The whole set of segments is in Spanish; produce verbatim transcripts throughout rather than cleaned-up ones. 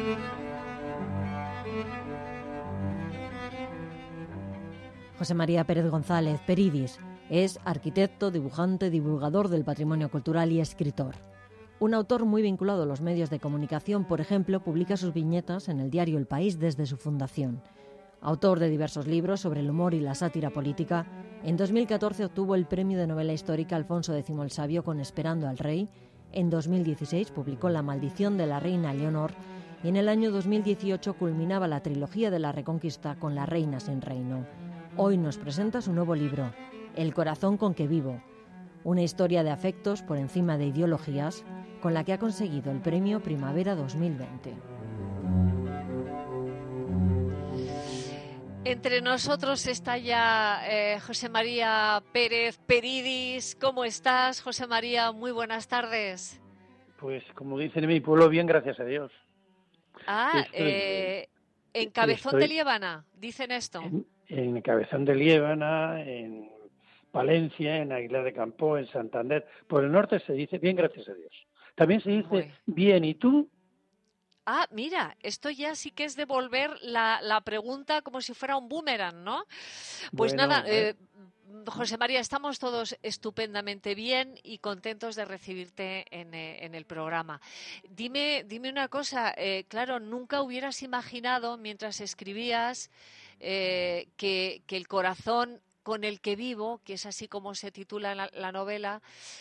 José María Pérez González, Peridis, es arquitecto, dibujante, divulgador del patrimonio cultural y escritor. Un autor muy vinculado a los medios de comunicación, por ejemplo, publica sus viñetas en el diario El País desde su fundación. Autor de diversos libros sobre el humor y la sátira política, en dos mil catorce obtuvo el premio de novela histórica Alfonso X el Sabio con Esperando al Rey. En dos mil dieciséis publicó La maldición de la reina Leonor y en el año dos mil dieciocho culminaba la trilogía de la Reconquista con La reina sin reino. Hoy nos presenta su nuevo libro, El corazón con que vivo, una historia de afectos por encima de ideologías, con la que ha conseguido el premio Primavera dos mil veinte. Entre nosotros está ya eh, José María Pérez Peridis. ¿Cómo estás, José María? Muy buenas tardes. Pues como dicen en mi pueblo, bien, gracias a Dios. Ah, Estoy, eh, en Cabezón estoy de Liébana, dicen esto. En, en Cabezón de Liébana, en Palencia, en Aguilar de Campoo, en Santander. Por el norte se dice bien, gracias a Dios. También se dice Bueno. bien, ¿y tú? Ah, mira, esto ya sí que es devolver la, la pregunta como si fuera un boomerang, ¿no? Pues Bueno, nada, eh, eh, José María, estamos todos estupendamente bien y contentos de recibirte en, eh, en el programa. Dime, dime una cosa, eh, claro, nunca hubieras imaginado mientras escribías eh, que, que el corazón con el que vivo, que es así como se titula la, la novela,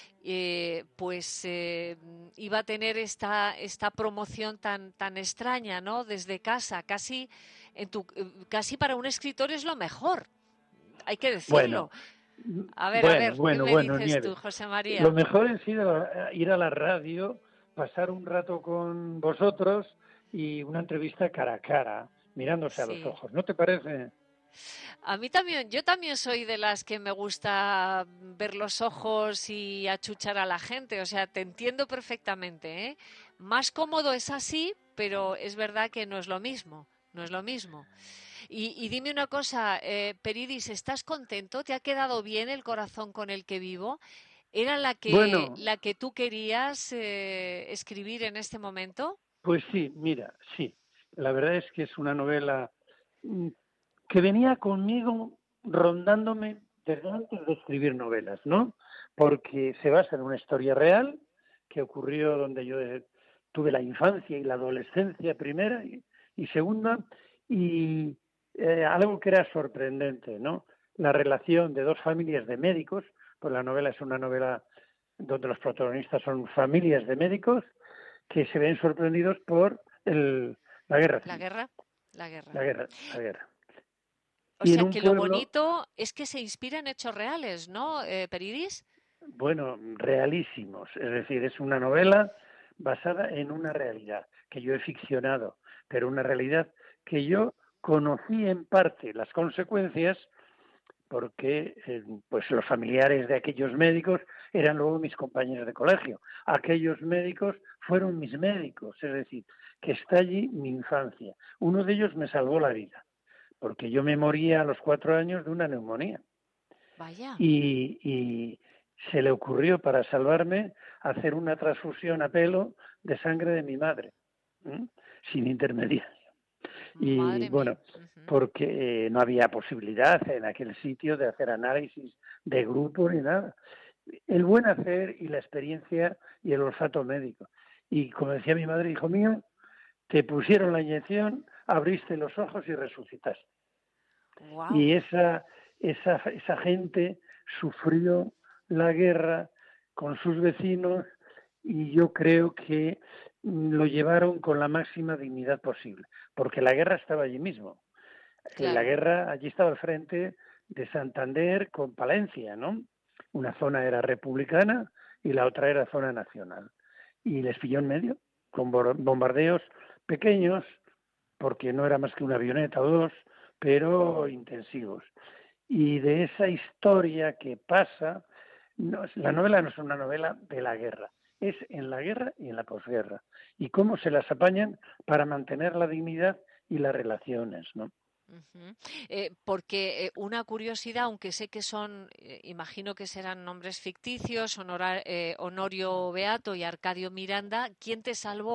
eh, pues eh, iba a tener esta esta promoción tan tan extraña, ¿no? Desde casa, casi en tu casi para un escritor es lo mejor, hay que decirlo. bueno, A ver, a bueno, ver, ¿qué bueno, me bueno, dices tú, Nieves. José Lo María? mejor es ir a, la, ir a la radio, pasar un rato con vosotros y una entrevista cara a cara, mirándose a los Sí. ojos. ¿No te parece? A mí también, yo también soy de las que me gusta ver los ojos y achuchar a la gente, o sea, te entiendo perfectamente, ¿eh? Más cómodo es así, pero es verdad que no es lo mismo, no es lo mismo. Y, y dime una cosa, eh, Peridis, ¿estás contento? ¿Te ha quedado bien el corazón con el que vivo? ¿Era la que, Bueno, la que tú querías eh, escribir en este momento? pues sí, mira, sí. La verdad es que es una novela mm, que venía conmigo rondándome desde antes de escribir novelas, ¿no? Porque se basa en una historia real que ocurrió donde yo eh, tuve la infancia y la adolescencia primera y, y segunda, y eh, algo que era sorprendente, ¿no? La relación de dos familias de médicos, pues la novela es una novela donde los protagonistas son familias de médicos que se ven sorprendidos por el, la guerra La civil, guerra, la guerra. la guerra, la guerra. O Y en sea un que lo pueblo, bonito es que se inspira en hechos reales, ¿no, eh, Peridis? bueno, realísimos, es decir, es una novela basada en una realidad que yo he ficcionado, pero una realidad que yo conocí en parte las consecuencias porque eh, pues los familiares de aquellos médicos eran luego mis compañeros de colegio. Aquellos médicos fueron mis médicos, es decir, que está allí mi infancia. Uno de ellos me salvó la vida, porque yo me moría a los cuatro años de una neumonía. Vaya. Y, y se le ocurrió, para salvarme, hacer una transfusión a pelo de sangre de mi madre, ¿m? Sin intermediario. Y Madre mía. bueno, Ujú. porque eh, no había posibilidad en aquel sitio de hacer análisis de grupo ni nada. El buen hacer y la experiencia y el olfato médico. Y como decía mi madre, hijo mío, te pusieron la inyección, abriste los ojos y resucitaste. Wow. Y esa, esa, esa gente sufrió la guerra con sus vecinos y yo creo que lo llevaron con la máxima dignidad posible, porque la guerra estaba allí mismo. En la Claro. guerra, allí estaba al frente de Santander con Palencia, ¿no? Una zona era republicana y la otra era zona nacional. Y les pilló en medio, con bombardeos pequeños, porque no era más que una avioneta o dos, pero intensivos. Y de esa historia que pasa, no, la novela no es una novela de la guerra, es en la guerra y en la posguerra. Y cómo se las apañan para mantener la dignidad y las relaciones, ¿no? Ujú. Eh, porque eh, una curiosidad, aunque sé que son, eh, imagino que serán nombres ficticios, Honora- eh, Honorio Beato y Arcadio Miranda, ¿quién te salvó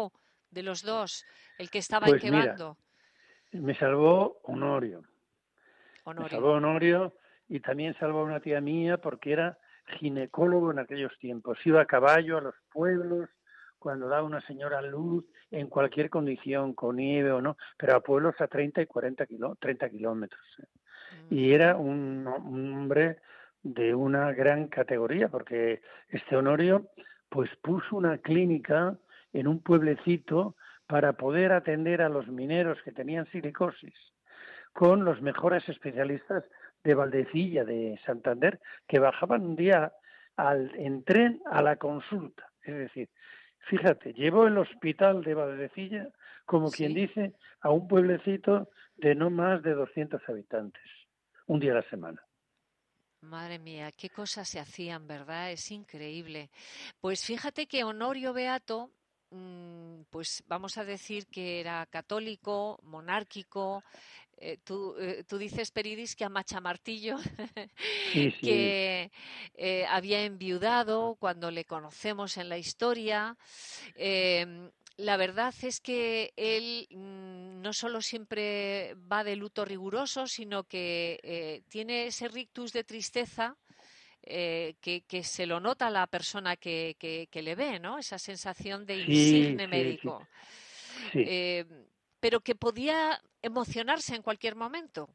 de los dos, el que estaba en Pues qué mira, bando? me salvó Honorio, me Honorio. salvó Honorio y también salvó a una tía mía porque era ginecólogo en aquellos tiempos. Iba a caballo a los pueblos cuando daba una señora a luz en cualquier condición, con nieve o no, pero a pueblos a treinta y cuarenta kiló, treinta kilómetros. ¿eh? Y era Ujú. un, un hombre de una gran categoría, porque este Honorio pues puso una clínica en un pueblecito para poder atender a los mineros que tenían silicosis con los mejores especialistas de Valdecilla, de Santander, que bajaban un día al, en tren a la consulta. Es decir, fíjate, llevó el hospital de Valdecilla, como quien Sí. dice, a un pueblecito de no más de doscientos habitantes, un día a la semana. Madre mía, qué cosas se hacían, ¿verdad? Es increíble. Pues fíjate que Honorio Beato, mm, pues vamos a decir que era católico, monárquico. Eh, tú, eh, tú dices, Peridis, que a Machamartillo, Sí, sí, que eh, había enviudado cuando le conocemos en la historia. Eh, la verdad es que él mm, no solo siempre va de luto riguroso, sino que eh, tiene ese rictus de tristeza eh, que, que se lo nota a la persona que, que- que le ve, ¿no? Esa sensación de sí, insigne sí, sí, médico. sí. Eh, pero que podía emocionarse en cualquier momento.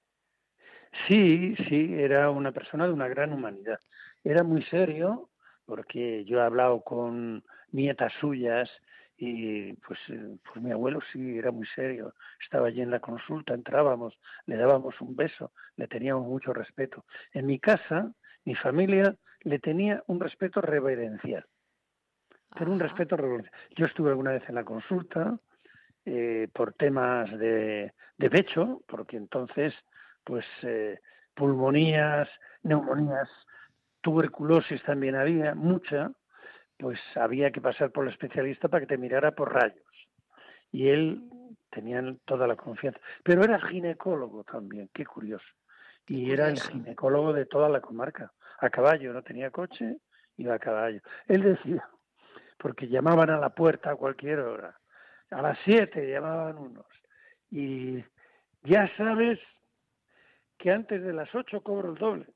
Sí, sí, era una persona de una gran humanidad. Era muy serio, porque yo he hablado con nietas suyas y pues, eh, pues mi abuelo sí era muy serio. Estaba allí en la consulta, entrábamos, le dábamos un beso, le teníamos mucho respeto. En mi casa, mi familia le tenía un respeto reverencial, pero un Ajá. respeto reverencial. Yo estuve alguna vez en la consulta eh, por temas de, de pecho, porque entonces, pues, eh, pulmonías, neumonías, tuberculosis también había, mucha, pues había que pasar por el especialista para que te mirara por rayos. Y él tenía toda la confianza. Pero era ginecólogo también, qué curioso. Qué Y era el curioso. ginecólogo de toda la comarca. A caballo, no tenía coche, iba a caballo. Él decía, porque llamaban a la puerta a cualquier hora. A las siete llamaban unos. Y ya sabes que antes de las ocho cobro el doble.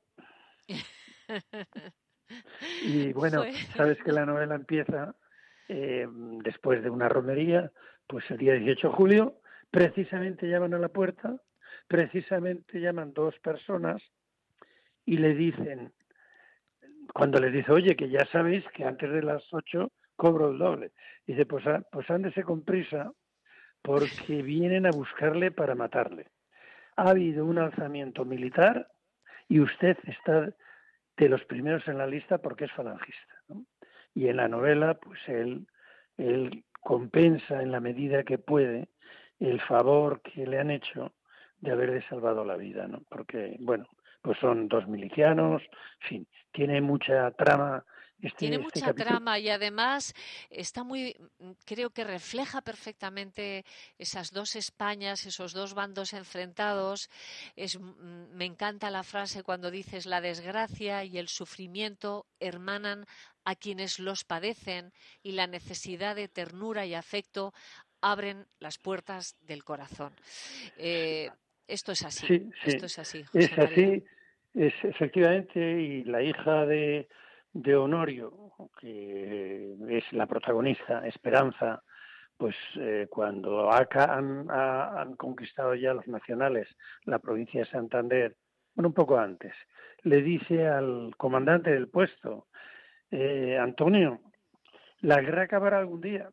Y bueno, Fue. sabes que la novela empieza eh, después de una romería, pues el día dieciocho de julio, precisamente llaman a la puerta, precisamente llaman dos personas y le dicen, cuando les dice, oye, que ya sabéis que antes de las ocho cobro el doble. Dice, pues, pues ándese con prisa porque vienen a buscarle para matarle. Ha habido un alzamiento militar y usted está de los primeros en la lista porque es falangista, ¿no? Y en la novela, pues él, él compensa en la medida que puede el favor que le han hecho de haberle salvado la vida, ¿no? Porque, bueno, pues son dos milicianos, en fin, tiene mucha trama Tiene este, este mucha capítulo. trama y además está muy, mm, creo que refleja perfectamente esas dos Españas, esos dos bandos enfrentados. Es, mm, me encanta la frase cuando dices la desgracia y el sufrimiento hermanan a quienes los padecen y la necesidad de ternura y afecto abren las puertas del corazón. Eh, esto es así, Sí, esto sí, es así, José es María. así, es efectivamente, y la hija de, de Honorio, que es la protagonista, Esperanza, pues eh, cuando acá han, ha- han conquistado ya los nacionales la provincia de Santander, bueno, un poco antes, le dice al comandante del puesto, eh, Antonio, la guerra acabará algún día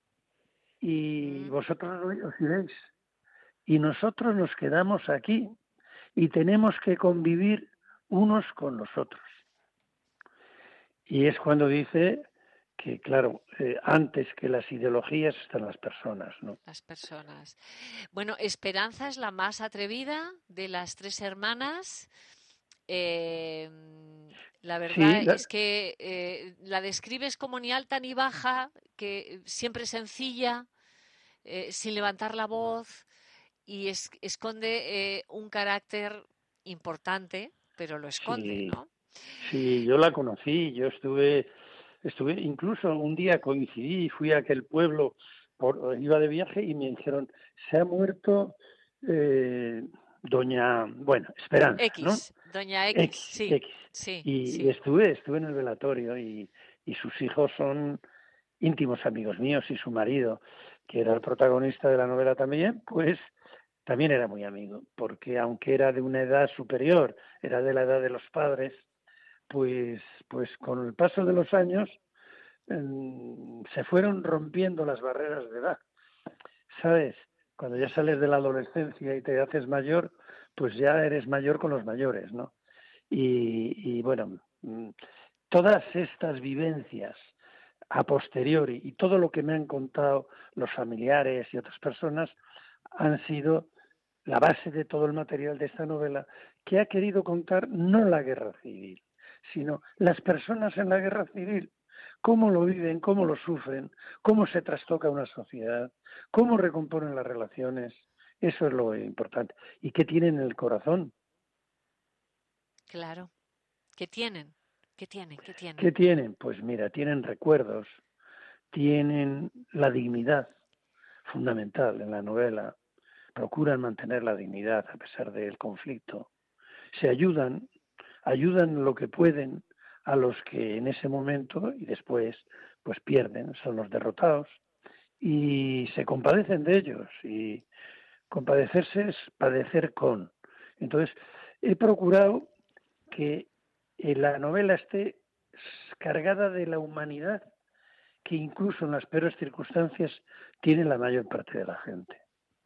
y Mm. vosotros os iréis y nosotros nos quedamos aquí y tenemos que convivir unos con los otros. Y es cuando dice que, claro, eh, antes que las ideologías están las personas, ¿no? Las personas. Bueno, Esperanza es la más atrevida de las tres hermanas. Eh, la Sí, verdad la- es que eh, la describes como ni alta ni baja, que siempre sencilla, eh, sin levantar la voz y es- esconde eh, un carácter importante, pero lo esconde, sí, ¿no? sí, yo la conocí, yo estuve, estuve, incluso un día coincidí y fui a aquel pueblo por, iba de viaje y me dijeron, se ha muerto eh, doña, bueno, Esperanza, ¿no? X, doña X, X, sí, X. sí, Y, y sí. estuve, estuve en el velatorio y, y sus hijos son íntimos amigos míos y su marido, que era el protagonista de la novela también, pues también era muy amigo, porque aunque era de una edad superior, era de la edad de los padres, pues, pues con el paso de los años eh, se fueron rompiendo las barreras de edad. ¿Sabes? Cuando ya sales de la adolescencia y te haces mayor, pues ya eres mayor con los mayores, ¿no? Y, y bueno, todas estas vivencias a posteriori y todo lo que me han contado los familiares y otras personas han sido la base de todo el material de esta novela, que ha querido contar no la guerra civil, sino las personas en la guerra civil, cómo lo viven, cómo lo sufren, cómo se trastoca una sociedad, cómo recomponen las relaciones. Eso es lo importante. ¿Y qué tienen en el corazón? Claro. ¿Qué tienen? ¿Qué tienen? ¿Qué tienen? ¿Qué tienen? Pues mira, tienen recuerdos, tienen la dignidad fundamental en la novela, procuran mantener la dignidad a pesar del conflicto, se ayudan, ayudan lo que pueden a los que en ese momento y después pues pierden, son los derrotados, y se compadecen de ellos, y compadecerse es padecer con. Entonces, he procurado que la novela esté cargada de la humanidad que incluso en las peores circunstancias tiene la mayor parte de la gente.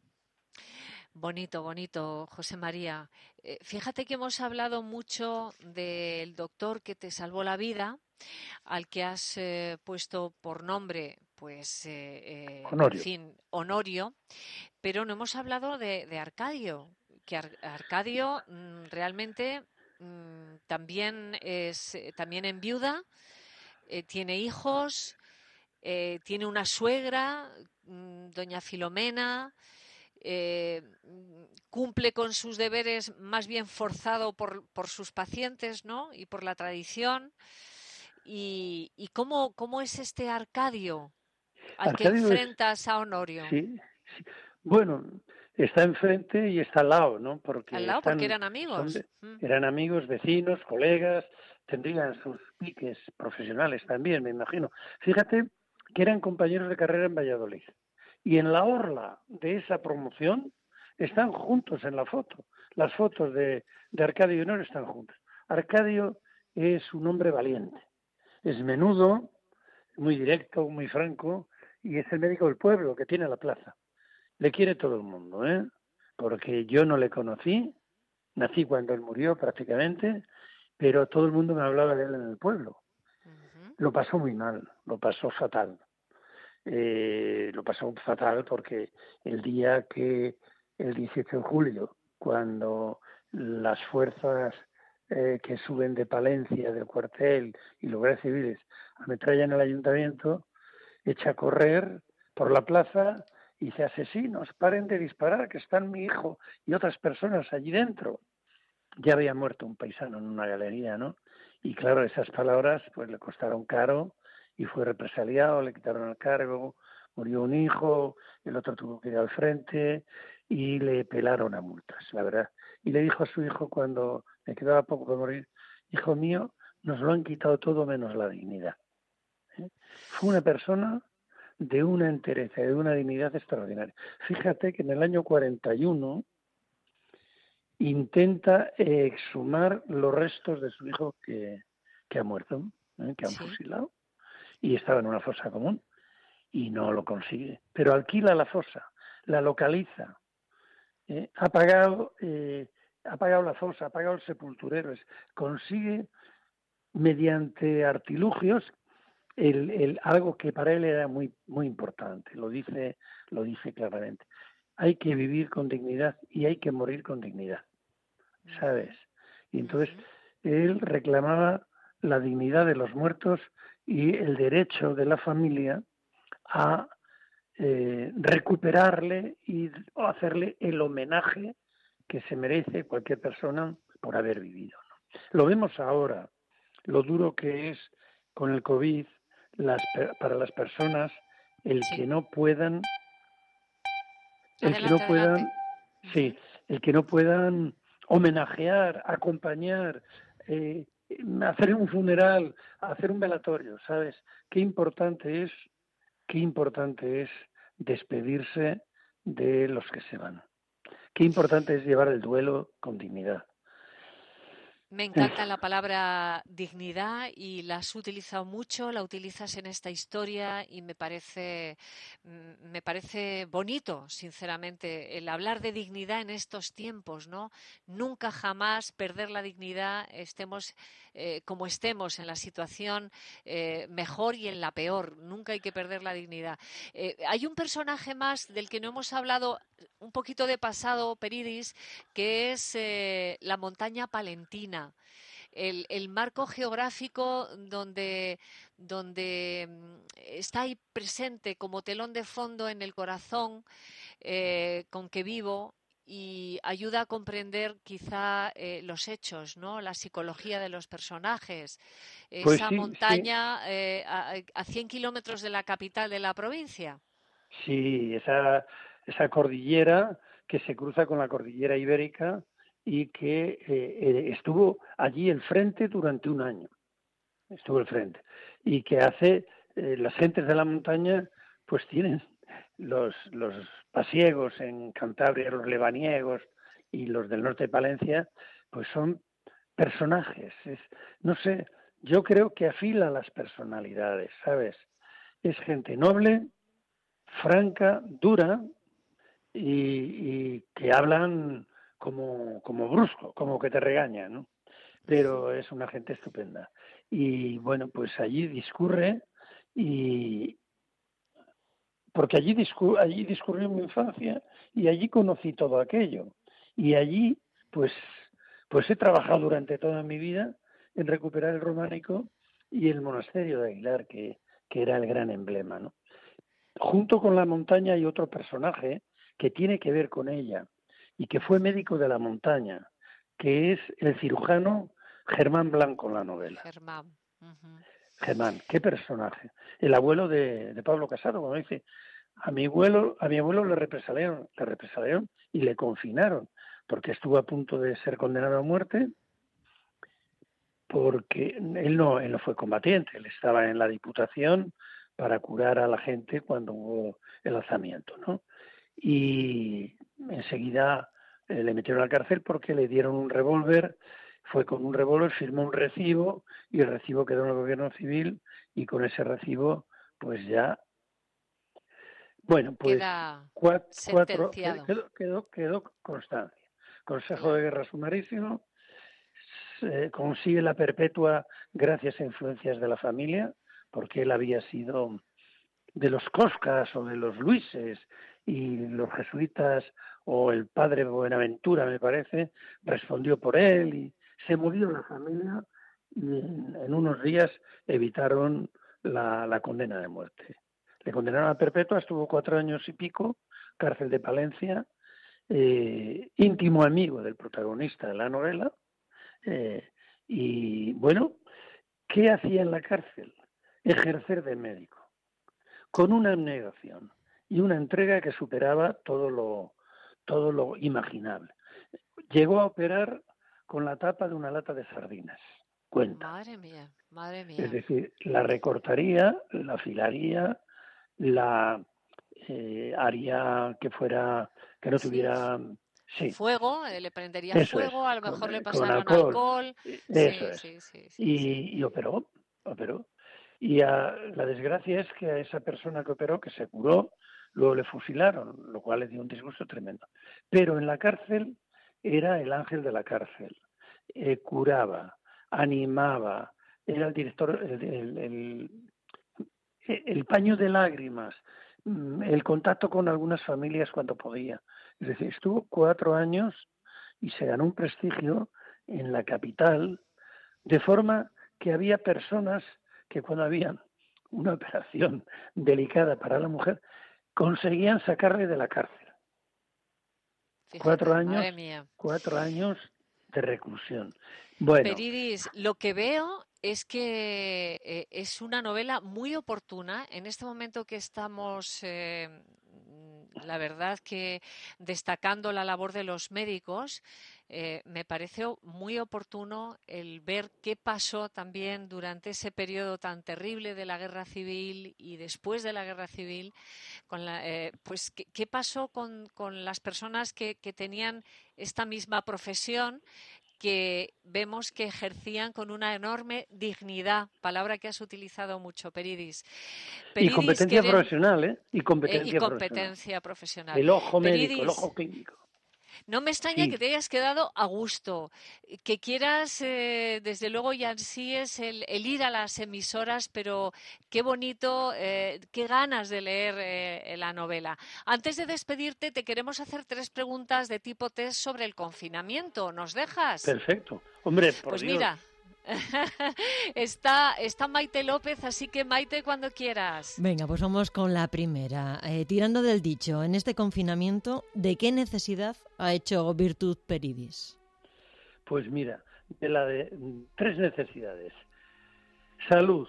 Bonito, bonito, José María. Eh, fíjate que hemos hablado mucho del doctor que te salvó la vida, al que has eh, puesto por nombre, pues, eh, eh, en Honorio. fin, Honorio, pero no hemos hablado de, de Arcadio, que Ar- Arcadio mm, realmente mm, también es, eh, también enviuda, eh, tiene hijos, eh, tiene una suegra, mm, doña Filomena, eh, cumple con sus deberes más bien forzado por, por sus pacientes, ¿no? Y por la tradición. ¿Y, y cómo, cómo es este Arcadio al que Arcadio es, enfrentas a Honorio? sí, sí. Bueno, está enfrente y está al lado, ¿no? Al Porque lado, porque están, eran son, amigos. de- Mm. eran amigos, vecinos, colegas, tendrían sus piques profesionales también, me imagino. Fíjate que eran compañeros de carrera en Valladolid. Y en la orla de esa promoción están juntos en la foto. Las fotos de, de Arcadio y Honorio están juntas. Arcadio es un hombre valiente, es menudo, muy directo, muy franco, y es el médico del pueblo que tiene la plaza. Le quiere todo el mundo, ¿eh? Porque yo no le conocí, nací cuando él murió prácticamente, pero todo el mundo me hablaba de él en el pueblo. Ujú. Lo pasó muy mal, lo pasó fatal. Eh, lo pasó fatal porque el día que, el dieciocho de julio, cuando las fuerzas eh, que suben de Palencia, del cuartel y los guardias civiles ametrallan el ayuntamiento, echa a correr por la plaza y dice, asesinos, paren de disparar, que están mi hijo y otras personas allí dentro. Ya había muerto un paisano en una galería, ¿no? Y claro, esas palabras pues le costaron caro y fue represaliado, le quitaron el cargo, murió un hijo, el otro tuvo que ir al frente y le pelaron a multas, la verdad. Y le dijo a su hijo cuando le quedaba poco por morir, hijo mío, nos lo han quitado todo menos la dignidad. ¿Eh? Fue una persona de una entereza, de una dignidad extraordinaria. Fíjate que en el año cuarenta y uno intenta eh, exhumar los restos de su hijo que, que ha muerto, ¿eh? Que han Sí. fusilado, y estaba en una fosa común, y no lo consigue. Pero alquila la fosa, la localiza, ¿eh? ha, pagado, eh, ha pagado la fosa, ha pagado el sepulturero, es, consigue mediante artilugios el, el, algo que para él era muy, muy importante, lo dice, lo dice claramente. Hay que vivir con dignidad y hay que morir con dignidad, ¿sabes? Y entonces Ujú. él reclamaba la dignidad de los muertos y el derecho de la familia a eh, recuperarle y hacerle el homenaje que se merece cualquier persona por haber vivido, ¿no? Lo vemos ahora, lo duro que es con el COVID las, para las personas el Sí. que no puedan, el que no Adelante, adelante. puedan, sí, Ujú. el que no puedan homenajear, acompañar, eh, hacer un funeral, hacer un velatorio, ¿sabes? Qué importante es, qué importante es despedirse de los que se van. Qué importante es llevar el duelo con dignidad. Me encanta la palabra dignidad y la has utilizado mucho, la utilizas en esta historia y me parece, mm, me parece bonito, sinceramente, el hablar de dignidad en estos tiempos, ¿no? Nunca jamás perder la dignidad, estemos eh, como estemos, en la situación eh, mejor y en la peor. Nunca hay que perder la dignidad. Eh, hay un personaje más del que no hemos hablado un poquito de pasado, Peridis, que es eh, la montaña palentina, el, el marco geográfico donde, donde mm, está ahí presente como telón de fondo en el corazón eh, con que vivo y ayuda a comprender quizá eh, los hechos, ¿no? La psicología de los personajes. Pues Esa sí, sí, montaña eh, a, a cien kilómetros de la capital de la provincia. sí, esa, esa cordillera que se cruza con la cordillera ibérica y que eh, eh, estuvo allí el frente durante un año, estuvo el frente, y que hace, eh, las gentes de la montaña pues tienen los, los pasiegos en Cantabria, los lebaniegos y los del norte de Palencia, pues son personajes, es, no sé, yo creo que afila las personalidades, ¿sabes? Es gente noble, franca, dura y, y que hablan como, como brusco, como que te regañan, ¿no? Pero es una gente estupenda. Y bueno, pues allí discurre y porque allí, discur allí discurrió mi infancia y allí conocí todo aquello. Y allí, pues, pues he trabajado durante toda mi vida en recuperar el románico y el monasterio de Aguilar, que, que era el gran emblema, ¿no? Junto con la montaña hay otro personaje que tiene que ver con ella y que fue médico de la montaña, que es el cirujano Germán Blanco en la novela. Germán. Uh-huh. Germán, qué personaje. El abuelo de, de Pablo Casado, cuando dice, a mi abuelo, a mi abuelo le represaliaron, le represaliaron y le confinaron, porque estuvo a punto de ser condenado a muerte, porque él no, él no fue combatiente, él estaba en la Diputación para curar a la gente cuando hubo el alzamiento, ¿no? Y enseguida eh, le metieron a la cárcel porque le dieron un revólver, fue con un revólver, firmó un recibo y el recibo quedó en el gobierno civil y con ese recibo pues ya, bueno, pues Queda cuatro, cuatro sentenciado. quedó, quedó, quedó constancia. Consejo de Claro. Guerra sumarísimo, se consigue la perpetua gracias a influencias de la familia, porque él había sido de los Coscas o de los Luises y los jesuitas o el padre Buenaventura, me parece, respondió por él y se murió la familia y en, en unos días evitaron la, la condena de muerte. Le condenaron a perpetua, estuvo cuatro años y pico, cárcel de Palencia, eh, íntimo amigo del protagonista de la novela, eh, y bueno, ¿qué hacía en la cárcel? Ejercer de médico con una abnegación y una entrega que superaba todo lo, todo lo imaginable. Llegó a operar con la tapa de una lata de sardinas, cuenta. Madre mía, madre Es mía. decir, la recortaría, la afilaría, la eh, haría que fuera, que no Sí, tuviera, sí, fuego, eh, le prendería eso es, fuego, a lo con, mejor le con pasaron alcohol, alcohol. eso Sí, es. sí, sí, sí, sí. Y, y operó, operó. Y a, la desgracia es que a esa persona que operó, que se curó, luego le fusilaron, lo cual le dio un disgusto tremendo. Pero en la cárcel era el ángel de la cárcel. Eh, curaba, animaba, era el director, el, el, el, el paño de lágrimas, el contacto con algunas familias cuando podía. Es decir, estuvo cuatro años y se ganó un prestigio en la capital, de forma que había personas que cuando había una operación delicada para la mujer, conseguían sacarle de la cárcel. Cuatro Fíjate, años, madre mía. cuatro años de reclusión. Bueno, Peridis, lo que veo es que eh, es una novela muy oportuna en este momento que estamos, eh, la verdad que destacando la labor de los médicos. Eh, me pareció muy oportuno el ver qué pasó también durante ese periodo tan terrible de la guerra civil y después de la guerra civil, con la, eh, pues qué, qué pasó con, con las personas que, que tenían esta misma profesión, que vemos que ejercían con una enorme dignidad, palabra que has utilizado mucho, Peridis. Y Peridis, competencia querem- profesional, ¿eh? Y eh, y competencia profesional. competencia profesional. El ojo médico, el Peridis, ojo clínico. no me extraña que Sí, te hayas quedado a gusto, que quieras, eh, desde luego, y ansíes el, el ir a las emisoras, pero qué bonito, eh, qué ganas de leer eh, la novela. Antes de despedirte, te queremos hacer tres preguntas de tipo test sobre el confinamiento. ¿Nos dejas? perfecto. Hombre, por Pues Dios. mira, está, está Maite López, así que Maite, cuando quieras. Venga, pues vamos con la primera. Eh, tirando del dicho, en este confinamiento, ¿de qué necesidad ha hecho virtud Peridis? Pues mira, de la de mm, tres necesidades: salud,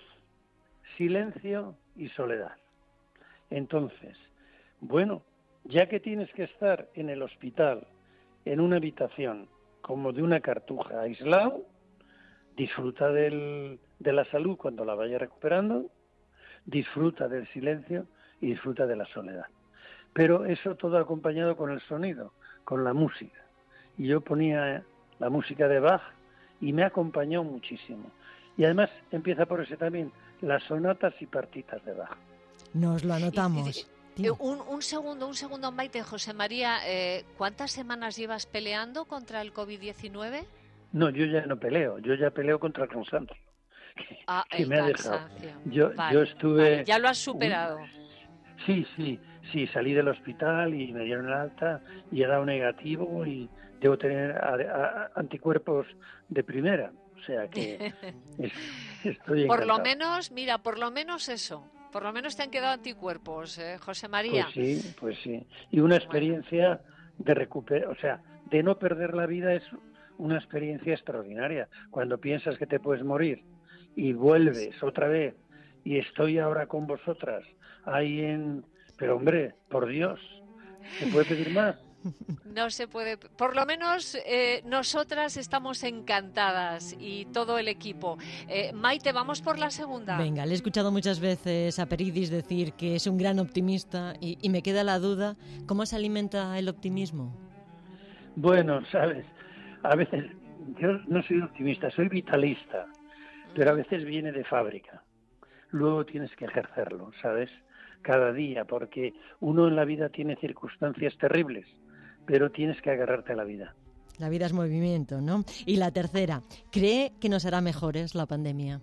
silencio y soledad. Entonces, bueno, ya que tienes que estar en el hospital, en una habitación, como de una cartuja, aislado, disfruta del, de la salud cuando la vaya recuperando, disfruta del silencio y disfruta de la soledad. Pero eso todo acompañado con el sonido, con la música. Y yo ponía la música de Bach y me acompañó muchísimo. Y además empieza por ese también, las sonatas y partitas de Bach. Nos lo Y- y- anotamos. eh, un, un segundo, un segundo, Maite. José María, eh, ¿cuántas semanas llevas peleando contra el COVID diecinueve? No, yo ya no peleo, yo ya peleo contra el cansancio, que, Ah, que el me ha dejado. cansancio. Yo, Vale, yo estuve... vale, ya lo has un- superado. Sí, sí, sí, salí del hospital y me dieron el alta y he dado negativo y debo tener a- a- anticuerpos de primera. O sea que es- estoy Por lo encantado. menos, mira, por lo menos eso. Por lo menos te han quedado anticuerpos, eh, José Pues María. sí, pues sí. Y una Bueno, experiencia de recuperar, o sea, de no perder la vida es una experiencia extraordinaria. Cuando piensas que te puedes morir y vuelves otra vez y estoy ahora con vosotras ahí en... Pero hombre, por Dios, ¿se puede pedir más? no se puede. Por lo menos eh, nosotras estamos encantadas y todo el equipo. Eh, Maite, vamos por la segunda. Venga, le he escuchado muchas veces a Peridis decir que es un gran optimista y, y me queda la duda, ¿cómo se alimenta el optimismo? Bueno, sabes, a veces yo no soy optimista, soy vitalista, pero a veces viene de fábrica. Luego tienes que ejercerlo, ¿sabes? Cada día, porque uno en la vida tiene circunstancias terribles, pero tienes que agarrarte a la vida. La vida es movimiento, ¿no? Y la tercera, ¿cree que nos hará mejores la pandemia?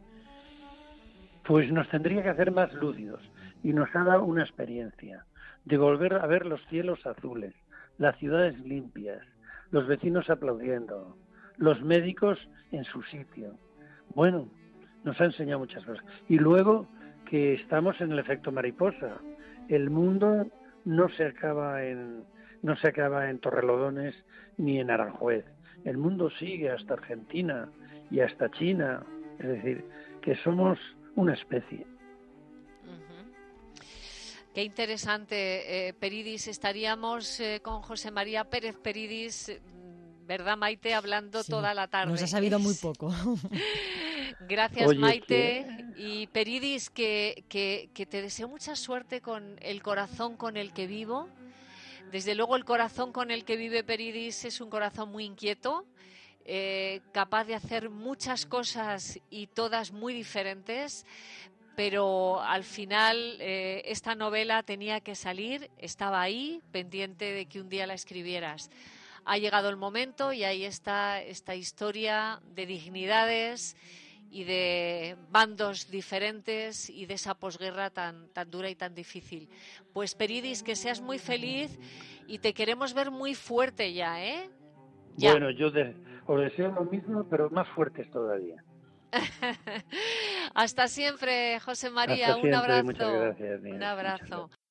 Pues nos tendría que hacer más lúcidos y nos ha dado una experiencia de volver a ver los cielos azules, las ciudades limpias, los vecinos aplaudiendo, los médicos en su sitio. Bueno, nos ha enseñado muchas cosas. Y luego que estamos en el efecto mariposa. El mundo no se acaba en no se acaba en Torrelodones ni en Aranjuez. El mundo sigue hasta Argentina y hasta China. Es decir, que somos una especie. Ujú. Qué interesante, eh, Peridis. Estaríamos eh, con José María Pérez Peridis, eh, ¿verdad, Maite? Hablando Sí, toda la tarde. nos ha sabido muy poco. Gracias, Oye, Maite. que Y Peridis, que, que, que te deseo mucha suerte con el corazón con el que vivo. Desde luego, el corazón con el que vive Peridis es un corazón muy inquieto, eh, capaz de hacer muchas cosas y todas muy diferentes, pero al final eh, esta novela tenía que salir, estaba ahí, pendiente de que un día la escribieras. Ha llegado el momento y ahí está esta historia de dignidades y de bandos diferentes y de esa posguerra tan, tan dura y tan difícil. Pues Peridis, que seas muy feliz y te queremos ver muy fuerte ya, ¿eh? Ya. bueno, yo de, os deseo lo mismo, pero más fuertes todavía. Hasta siempre, José María. Hasta Un siempre, muchas abrazo. gracias. Un Inés, muchas abrazo. gracias.